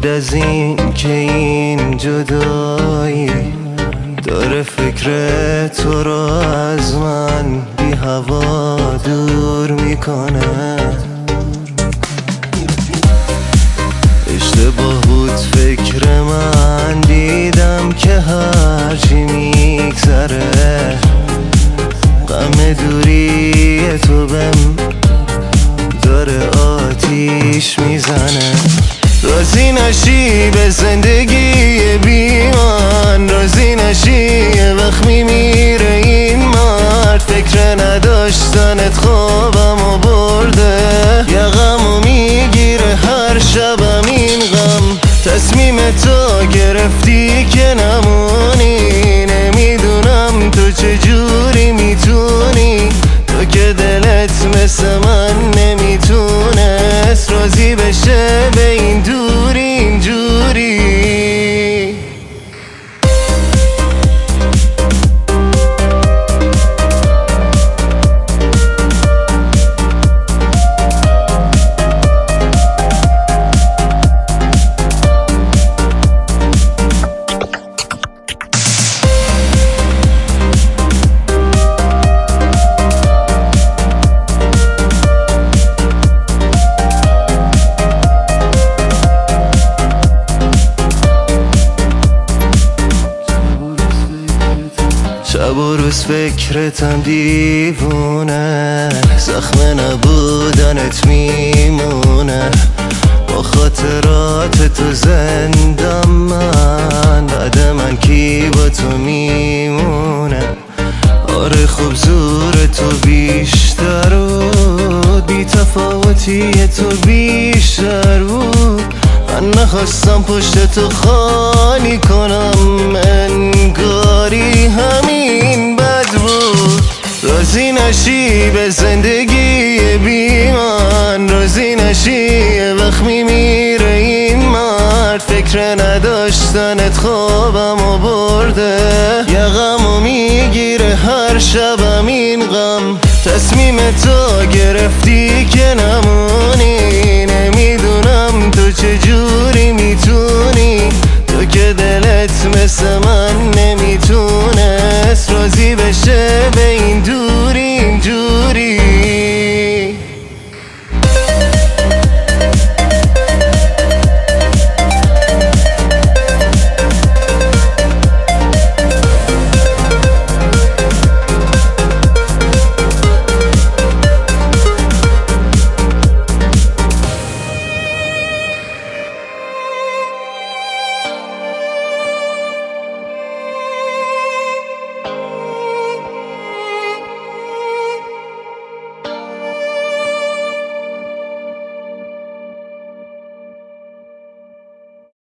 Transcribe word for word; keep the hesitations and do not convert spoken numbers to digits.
بود از این که این جدایی داره فکر تو رو از من بی هوا دور میکنه. اشتباه بود فکر من، دیدم که هرچی میگذره غم دوری تو بهم داره آتیش میزنه. راضی نشی به زندگی بی من، راضی نشی یه وقت میمیره این مرد. فکر نداشتنت خوابمو برده، یه غمو میگیره هر شبم این غم. تصمیم تو گرفتی که نمونی، نمیدونم تو چجوری میتونی، تو که دلت مثل من نمیتونست راضی بشه به این دوری اینجوری. شب و روز فکرتم دیوونه، زخم نبودنت میمونه. با خاطرات تو زندم من، بعد من کی با تو میمونه. آره خوب زور تو بیشتر بود، بی تفاوتی تو بیشتر بود. من نخواستم پشت تو خالی کنم، انگاری همین بد بود. راضی نشی به زندگی بی من، راضی نشی یه وقت میمیره این مرد. فکر نداشتنت خوابمو برده، یه غمو میگیره هر شبم این غم. تصمیم تو گرفتی که نمونی، نمیدونم تو چجوری میتونی، تو که دلت مثل من نمیتونست راضی بشه